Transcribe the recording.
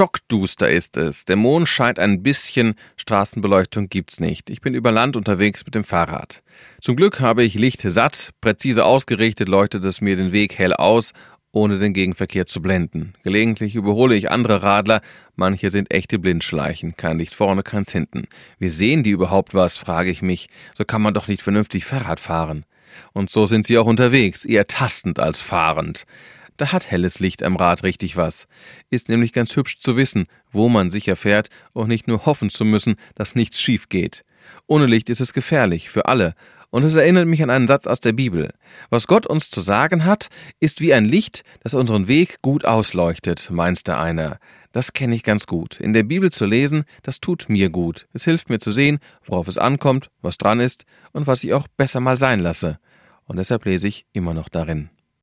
Stockduster ist es. Der Mond scheint ein bisschen, Straßenbeleuchtung gibt's nicht. Ich bin über Land unterwegs mit dem Fahrrad. Zum Glück habe ich Licht satt, präzise ausgerichtet leuchtet es mir den Weg hell aus, ohne den Gegenverkehr zu blenden. Gelegentlich überhole ich andere Radler, manche sind echte Blindschleichen, kein Licht vorne, keins hinten. Wie sehen die überhaupt was, frage ich mich. So kann man doch nicht vernünftig Fahrrad fahren. Und so sind sie auch unterwegs, eher tastend als fahrend. Da hat helles Licht am Rad richtig was. Ist nämlich ganz hübsch zu wissen, wo man sicher fährt und nicht nur hoffen zu müssen, dass nichts schief geht. Ohne Licht ist es gefährlich, für alle. Und es erinnert mich an einen Satz aus der Bibel. Was Gott uns zu sagen hat, ist wie ein Licht, das unseren Weg gut ausleuchtet, meint der einer. Das kenne ich ganz gut. In der Bibel zu lesen, das tut mir gut. Es hilft mir zu sehen, worauf es ankommt, was dran ist und was ich auch besser mal sein lasse. Und deshalb lese ich immer noch darin.